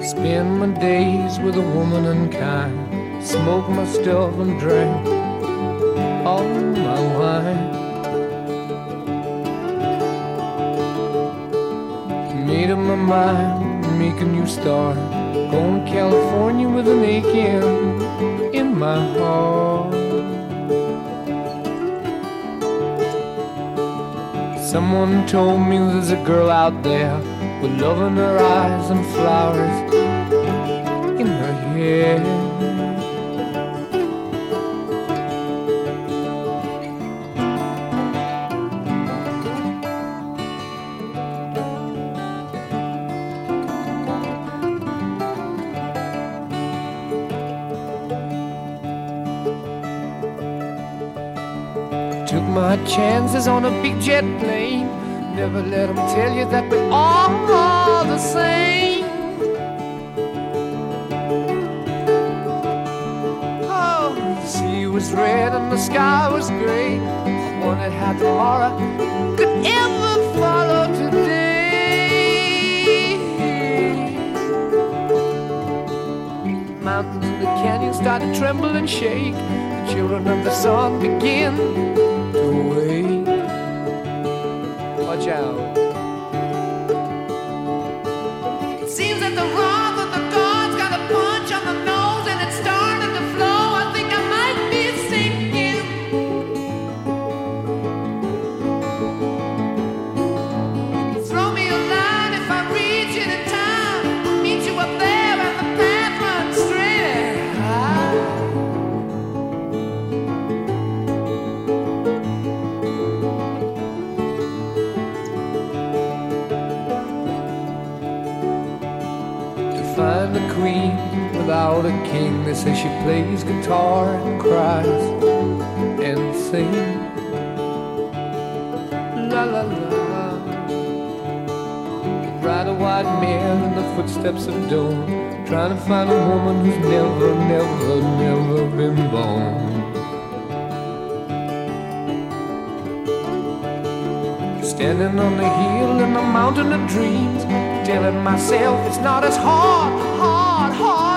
Spend my days with a woman unkind, smoke my stuff and drink all my wine. Made up my mind, make a new start, going to California with an aching in my heart. Someone told me there's a girl out there with love in her eyes and flowers in her hair. Took my chances on a big jet plane. Never let them tell you that we're all the same. Oh, the sea was red and the sky was gray. I wondered how tomorrow could ever follow today. Mountains in the canyon start to tremble and shake. The children of the sun begin to wake. Watch out. It seems that the wrath of the gods got a punch on the nose and it's starting to flow. I think I might be sinking. Throw me a line if I reach it in time. I'll meet you up there and the path runs straight high. Find a queen without a king. They say she plays guitar and cries and sings. La la la. Ride a white mare in the footsteps of dawn, trying to find a woman who's never, never, never been born. Standing on the hill in the mountain of dreams, telling myself it's not as hard